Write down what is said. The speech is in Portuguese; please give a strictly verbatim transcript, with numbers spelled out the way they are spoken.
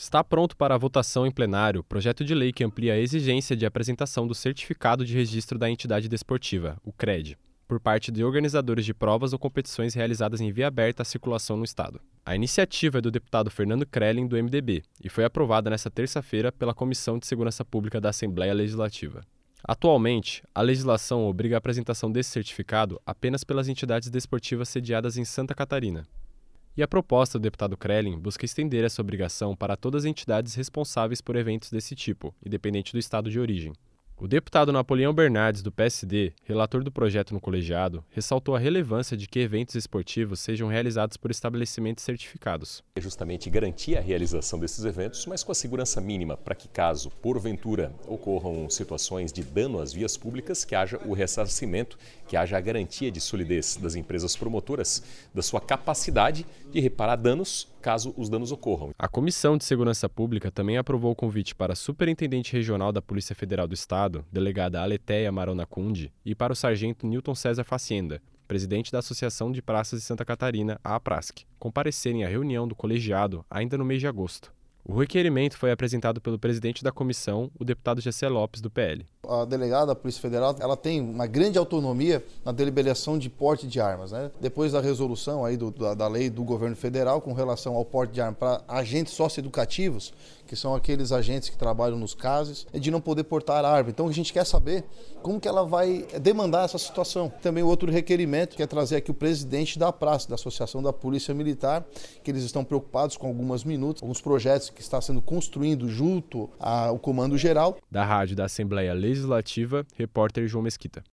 Está pronto para a votação em plenário o projeto de lei que amplia a exigência de apresentação do Certificado de Registro da Entidade Desportiva, o CRED, por parte de organizadores de provas ou competições realizadas em via aberta à circulação no Estado. A iniciativa é do deputado Fernando Krelling, do M D B, e foi aprovada nesta terça-feira pela Comissão de Segurança Pública da Assembleia Legislativa. Atualmente, a legislação obriga a apresentação desse certificado apenas pelas entidades desportivas sediadas em Santa Catarina. E a proposta do deputado Krelling busca estender essa obrigação para todas as entidades responsáveis por eventos desse tipo, independente do estado de origem. O deputado Napoleão Bernardes, do P S D, relator do projeto no colegiado, ressaltou a relevância de que eventos esportivos sejam realizados por estabelecimentos certificados. É justamente garantir a realização desses eventos, mas com a segurança mínima para que, caso, porventura, ocorram situações de dano às vias públicas, que haja o ressarcimento, que haja a garantia de solidez das empresas promotoras, da sua capacidade de reparar danos, caso os danos ocorram. A Comissão de Segurança Pública também aprovou o convite para a Superintendente Regional da Polícia Federal do Estado, delegada Aleteia Marona Cunde, e para o sargento Newton César Facienda, presidente da Associação de Praças de Santa Catarina, a APRASC, comparecerem à reunião do colegiado ainda no mês de agosto. O requerimento foi apresentado pelo presidente da comissão, o deputado Gessé Lopes, do P L. A delegada da Polícia Federal, ela tem uma grande autonomia na deliberação de porte de armas, né? Depois da resolução aí do, da, da lei do governo federal com relação ao porte de armas para agentes socioeducativos, que são aqueles agentes que trabalham nos casos, é de não poder portar arma. Então a gente quer saber como que ela vai demandar essa situação. Também outro requerimento que é trazer aqui o presidente da praça, da Associação da Polícia Militar, que eles estão preocupados com algumas minutas, alguns projetos que está sendo construído junto ao Comando Geral. Da Rádio da Assembleia Legislativa, repórter João Mesquita.